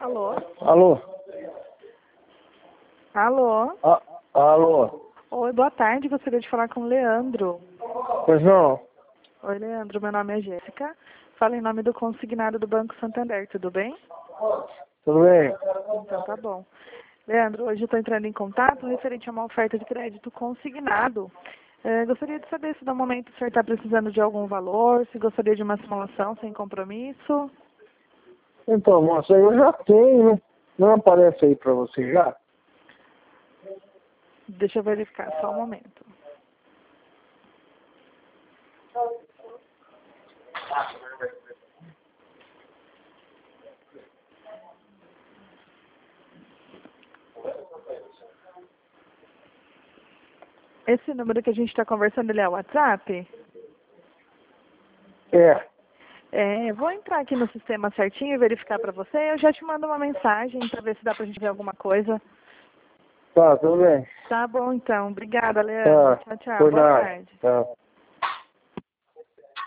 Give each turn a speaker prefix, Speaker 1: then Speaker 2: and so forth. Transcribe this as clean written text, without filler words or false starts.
Speaker 1: Alô?
Speaker 2: Alô?
Speaker 1: Alô?
Speaker 2: Alô?
Speaker 1: Oi, boa tarde. Gostaria de falar com o Leandro.
Speaker 2: Pois não?
Speaker 1: Oi, Leandro. Meu nome é Jéssica. Falo em nome do consignado do Banco Santander. Tudo bem?
Speaker 2: Tudo bem?
Speaker 1: Então tá bom. Leandro, hoje eu estou entrando em contato referente a uma oferta de crédito consignado. Gostaria de saber se no momento o senhor está precisando de algum valor, se gostaria de uma simulação sem compromisso.
Speaker 2: Então, moça, eu já tenho, né? Não aparece aí pra você já?
Speaker 1: Deixa eu verificar só um momento. Esse número que a gente está conversando, ele é o WhatsApp? Vou entrar aqui no sistema certinho e verificar para você. Eu já te mando uma mensagem para ver se dá para a gente ver alguma coisa.
Speaker 2: Tá, tudo bem.
Speaker 1: Tá bom, então. Obrigada, Leandro.
Speaker 2: Tá,
Speaker 1: Tchau, tchau.
Speaker 2: por
Speaker 1: Boa
Speaker 2: nada.
Speaker 1: tarde.
Speaker 2: Tá.